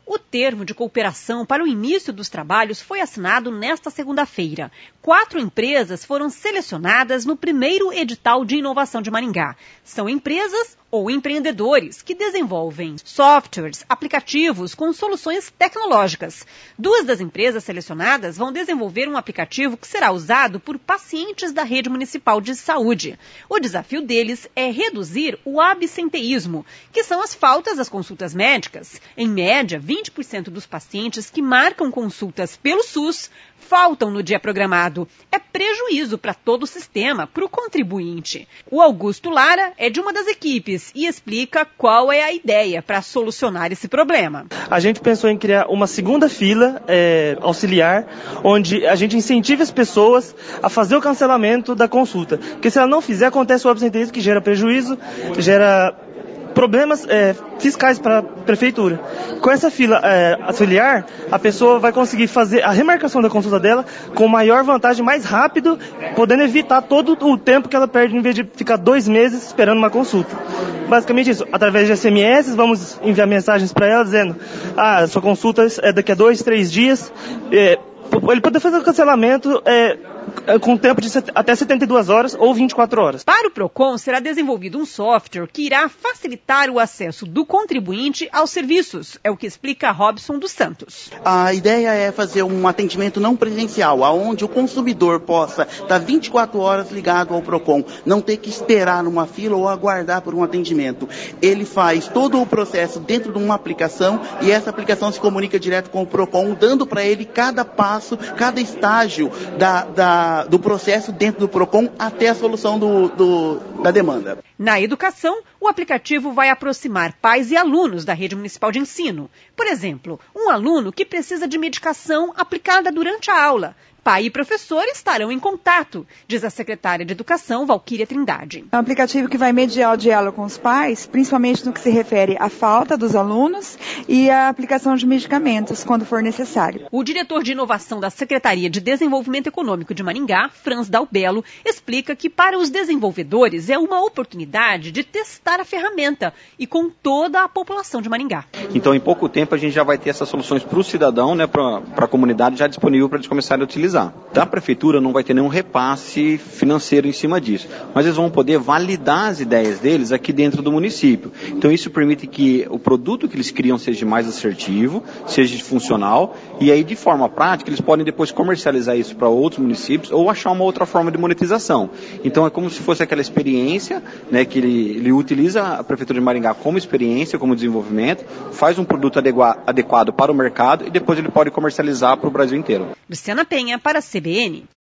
O termo de cooperação para o início dos trabalhos foi assinado nesta segunda-feira. 4 empresas foram selecionadas no primeiro edital de inovação de Maringá. São empresas ou empreendedores que desenvolvem softwares, aplicativos com soluções tecnológicas. 2 das empresas selecionadas vão desenvolver um aplicativo que será usado por pacientes da rede municipal de saúde. O desafio deles é reduzir o absenteísmo, que são as faltas às consultas médicas. Em média, 20% dos pacientes que marcam consultas pelo SUS faltam no dia programado. É prejuízo para todo o sistema, para o contribuinte. O Augusto Lara é de uma das equipes e explica qual é a ideia para solucionar esse problema. A gente pensou em criar uma segunda fila auxiliar, onde a gente incentive as pessoas a fazer o cancelamento da consulta. Porque se ela não fizer, acontece o absenteísmo que gera prejuízo, gera problemas fiscais para a prefeitura. Com essa fila auxiliar, a pessoa vai conseguir fazer a remarcação da consulta dela com maior vantagem, mais rápido, podendo evitar todo o tempo que ela perde em vez de ficar 2 meses esperando uma consulta. Basicamente isso, através de SMS, vamos enviar mensagens para ela dizendo: sua consulta é daqui a 2, 3 dias. Ele pode fazer o cancelamento com tempo de até 72 horas ou 24 horas. Para o PROCON, será desenvolvido um software que irá facilitar o acesso do contribuinte aos serviços. É o que explica Robson dos Santos. A ideia é fazer um atendimento não presencial, onde o consumidor possa estar 24 horas ligado ao PROCON, não ter que esperar numa fila ou aguardar por um atendimento. Ele faz todo o processo dentro de uma aplicação e essa aplicação se comunica direto com o PROCON, dando para ele cada passo, cada estágio do processo dentro do PROCON até a solução da demanda. Na educação, o aplicativo vai aproximar pais e alunos da rede municipal de ensino. Por exemplo, um aluno que precisa de medicação aplicada durante a aula. Pai e professor estarão em contato, diz a secretária de Educação, Valquíria Trindade. É um aplicativo que vai mediar o diálogo com os pais, principalmente no que se refere à falta dos alunos e à aplicação de medicamentos, quando for necessário. O diretor de inovação da Secretaria de Desenvolvimento Econômico de Maringá, Franz Dalbello, explica que para os desenvolvedores é uma oportunidade de testar a ferramenta e com toda a população de Maringá. Então, em pouco tempo, a gente já vai ter essas soluções para o cidadão, para a comunidade já disponível para eles começarem a utilizar. Da prefeitura não vai ter nenhum repasse financeiro em cima disso, mas eles vão poder validar as ideias deles aqui dentro do município. Então isso permite que o produto que eles criam seja mais assertivo, seja funcional, e aí de forma prática eles podem depois comercializar isso para outros municípios ou achar uma outra forma de monetização. Então é como se fosse aquela experiência, que ele utiliza a prefeitura de Maringá como experiência, como desenvolvimento, faz um produto adequado para o mercado e depois ele pode comercializar para o Brasil inteiro. Luciana Penha, para a CBN.